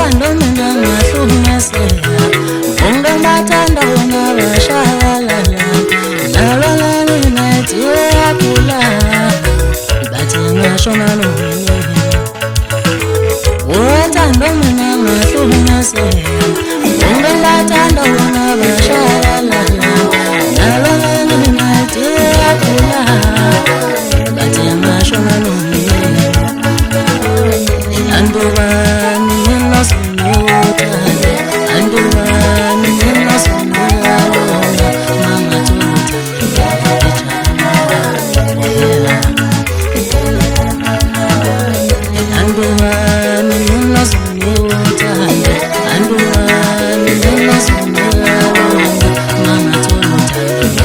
Uthando mina ngahlukumezeka bonke bathanda wena bashabalala nalona nathi uyagula bathi ngashona nomini Uthando mina ngahlukumezeka bonke bathanda wena bashabalala nalona nathi uyagula bathi ngashona nomini Andubani nginasumota Andubani nginasumota Mama tuta Andubani nginasumota Andubani nginasumota Mama tuta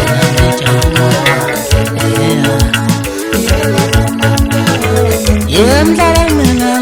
Yemdala mina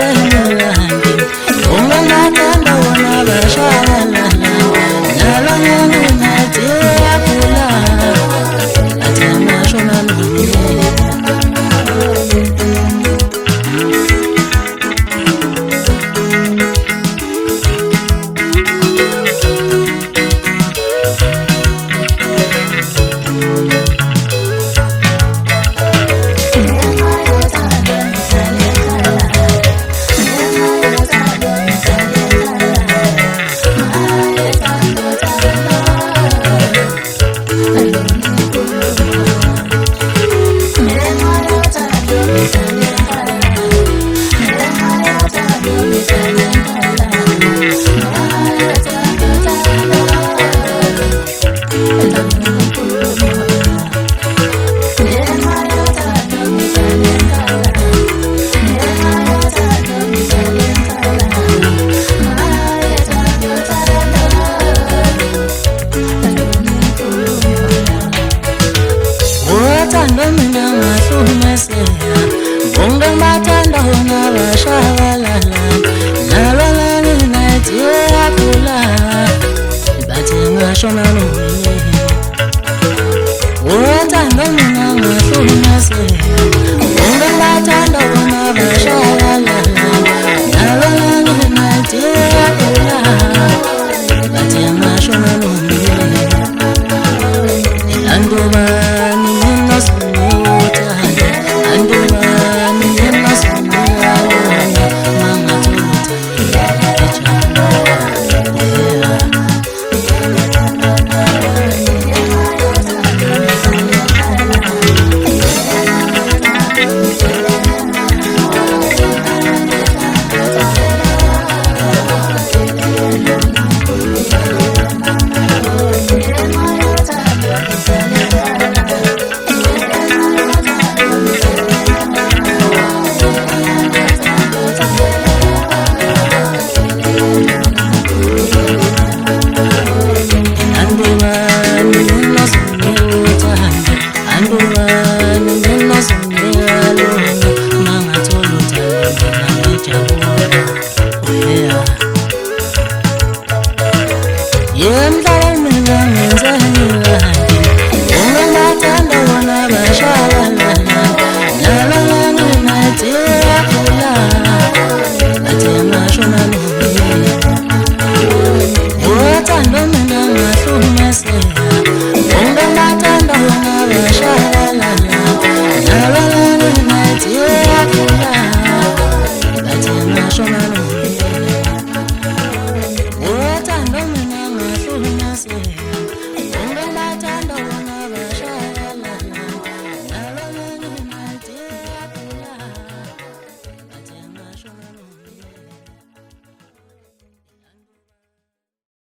Uthando mina ngahlukumezeka bonke bathanda wena bashabalala nalona nathi uyagula bathi ngashona nomini Uthando mina ngahlukumezeka